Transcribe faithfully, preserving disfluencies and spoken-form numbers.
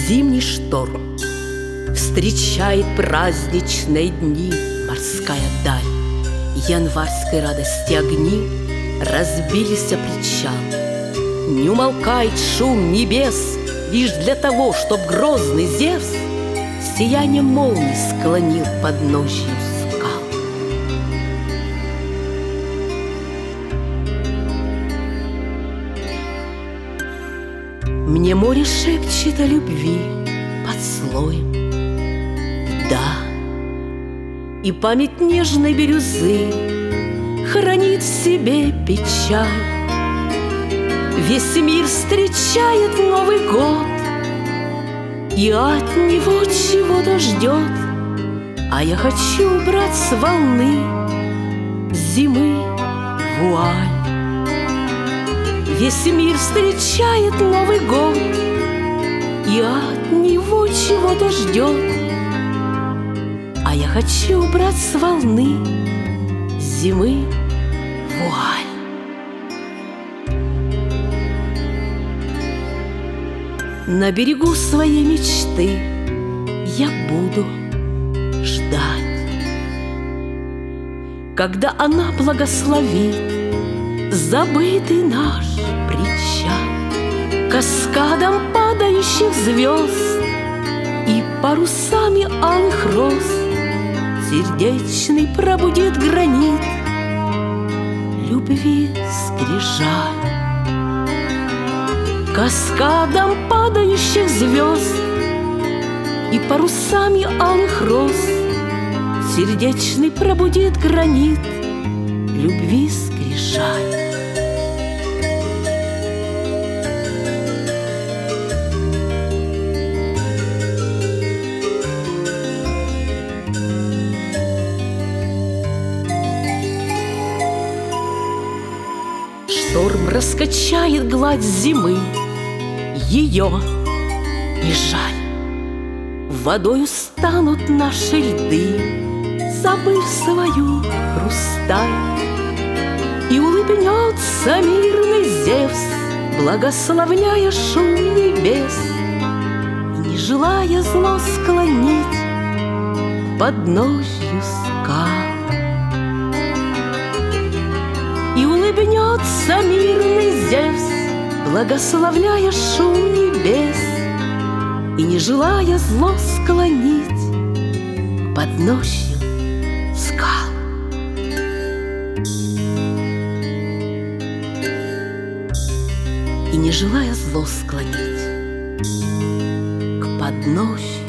Зимний шторм встречает праздничные дни, морская даль, январской радости огни разбились о причал. Не умолкает шум небес лишь для того, чтоб грозный Зевс сияние молний склонил подножью скал. Мне море шепчет о любви под слоем льда, и память нежной бирюзы хранит в себе печаль. Весь мир встречает Новый год и от него чего-то ждет, а я хочу убрать с волны зимы вуаль. Весь мир встречает Новый год и от него чего-то ждет, а я хочу убрать с волны зимы вуаль. На берегу своей мечты я буду ждать, когда она благословит забытый наш причал каскадом падающих звезд и парусами алых роз. Сердечный пробудит гранит любви скрижаль. Каскадом падающих звезд и парусами алых роз сердечный пробудит гранит любви скрижаль. Шторм раскачает гладь зимы, ее не жаль. Водою станут наши льды, забыв свою хрусталь. И улыбнется мирный Зевс, благословляя шум небес, и не желая зло склонить к подножью скал. И улыбнется мирный Зевс, благословляя шум небес, и не желая зло склонить к подножью скал. И не желая зло склонить к подножью